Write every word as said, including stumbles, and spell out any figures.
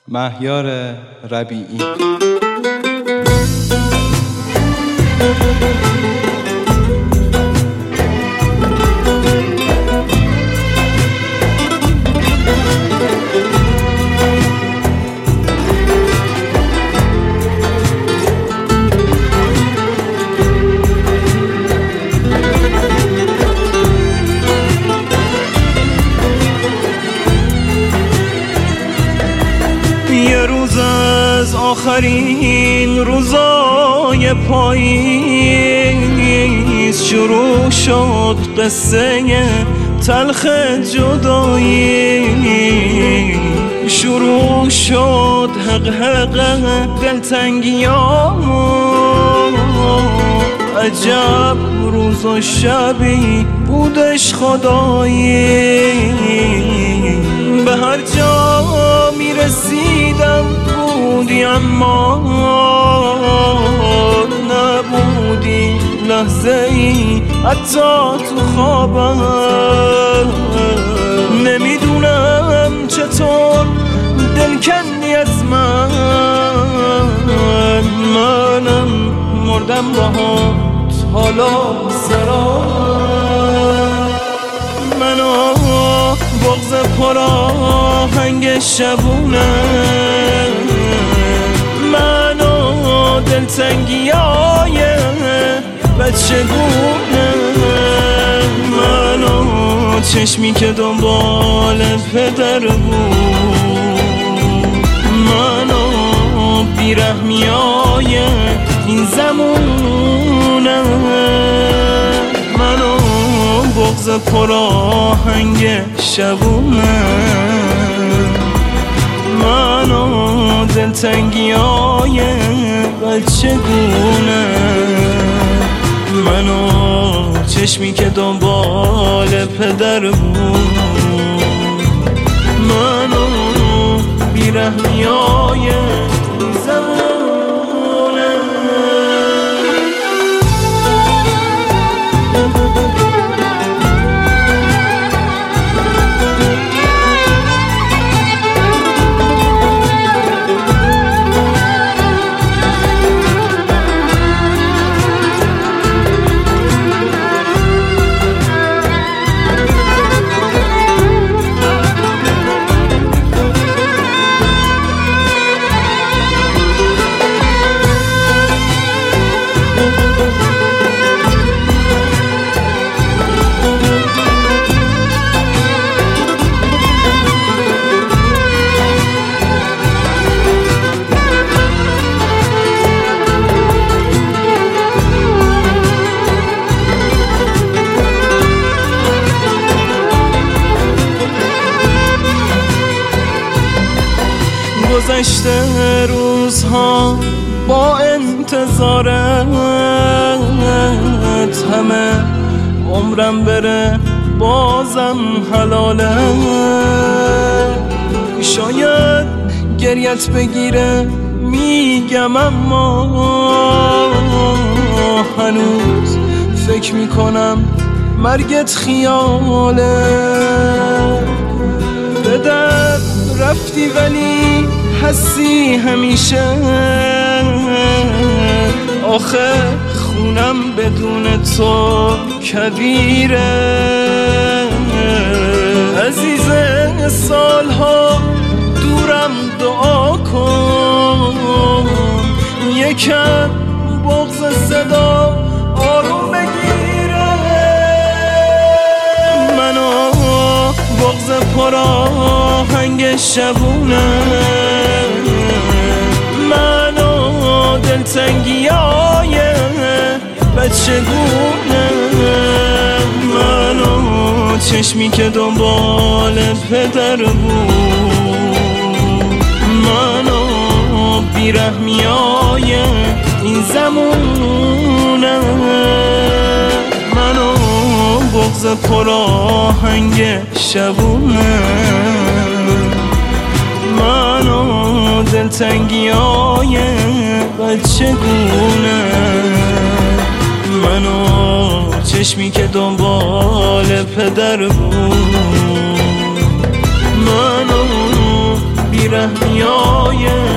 مهیار ربیعی. یه روز از آخرین روزای پاییز شروع شد قصه تلخ جدایی، شروع شد حق حق دلتنگیامون. عجب روز و شبی بودش خدایی، به هر جا میرسیدم بودی اما نبودی لحظه ای حتی تو خوابم. نمیدونم چطور دل کندی از من، منم مردم باهات حالا سرا. منو بغض پراهنگ شبونه، منو دلتنگیای بچگونه، منو چشمی که دنبال پدر بود، منو بیرحمیای این زمونه، منو بغض پراهنگ شبونه، منو دلتنگیای بچگونه، منو چشمی که دنبال پدر بود، منو بیرحمیای زمونه. گذشته روزها با انتظارت، همه عمرم بره بازم حلاله. شاید گریت بگیره میگم اما هنوز فکر میکنم مرگت خیاله. به درد رفتی ولی هستی همیشه، آخه خونم بدون تو کبیره. عزیز سالها دورم دعا کن، یکم بغض صدا آروم بگیره. منو بغض پراهنگ شبونه، منو دلتنگیای بچگونه، منو چشمی که دنبال پدر بود، منو بیرحمیای این زمونه، منو بغض پراهنگ شبونه، منو دلتنگیای بچگونه، منو چشمی که دنبال پدر بود، منو بیرحمی های